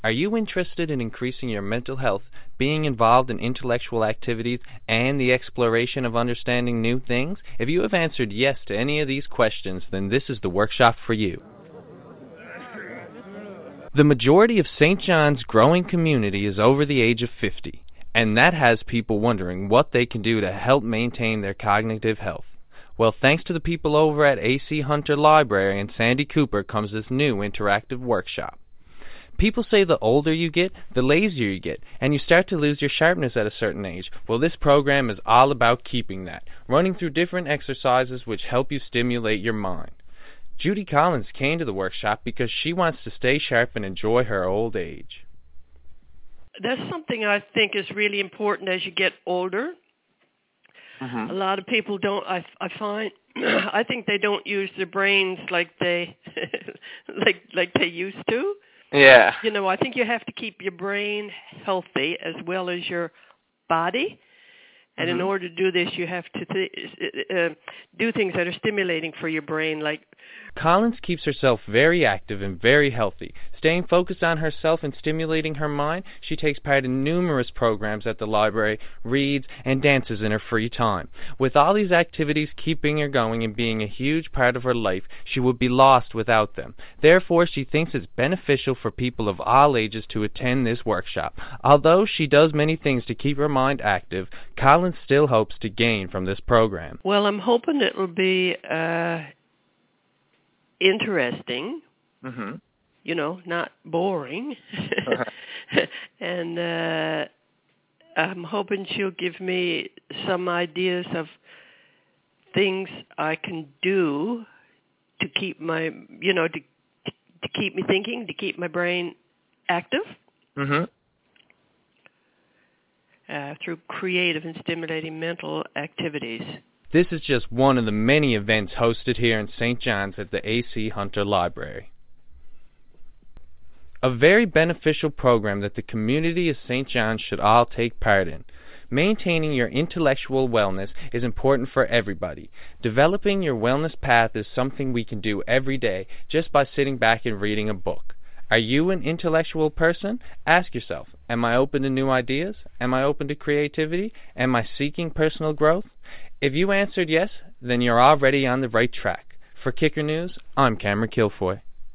Are you interested in increasing your mental health, being involved in intellectual activities, and the exploration of understanding new things? If you have answered yes to any of these questions, then this is the workshop for you. The majority of St. John's growing community is over the age of 50, and that has people wondering what they can do to help maintain their cognitive health. Well, thanks to the people over at A.C. Hunter Library and Sandy Cooper comes this new interactive workshop. People say the older you get, the lazier you get, and you start to lose your sharpness at a certain age. Well, this program is all about keeping that, running through different exercises which help you stimulate your mind. Judy Collins came to the workshop because she wants to stay sharp and enjoy her old age. That's something I think is really important as you get older. A lot of people don't, I find, I think they don't use their brains like they like they used to. Yeah. You know, I think you have to keep your brain healthy as well as your body. And in order to do this, you have to do things that are stimulating for your brain, like... Collins keeps herself very active and very healthy. Staying focused on herself and stimulating her mind, she takes part in numerous programs at the library, reads, and dances in her free time. With all these activities keeping her going and being a huge part of her life, she would be lost without them. Therefore, she thinks it's beneficial for people of all ages to attend this workshop. Although she does many things to keep her mind active, Collins still hopes to gain from this program. Well, I'm hoping it will be interesting, you know, not boring. And I'm hoping she'll give me some ideas of things I can do to keep my, you know, to keep me thinking, to keep my brain active. Through creative and stimulating mental activities. This is just one of the many events hosted here in St. John's at the A.C. Hunter Library. A very beneficial program that the community of St. John's should all take part in. Maintaining your intellectual wellness is important for everybody. Developing your wellness path is something we can do every day just by sitting back and reading a book. Are you an intellectual person? Ask yourself, am I open to new ideas? Am I open to creativity? Am I seeking personal growth? If you answered yes, then you're already on the right track. For Kicker News, I'm Cameron Kilfoy.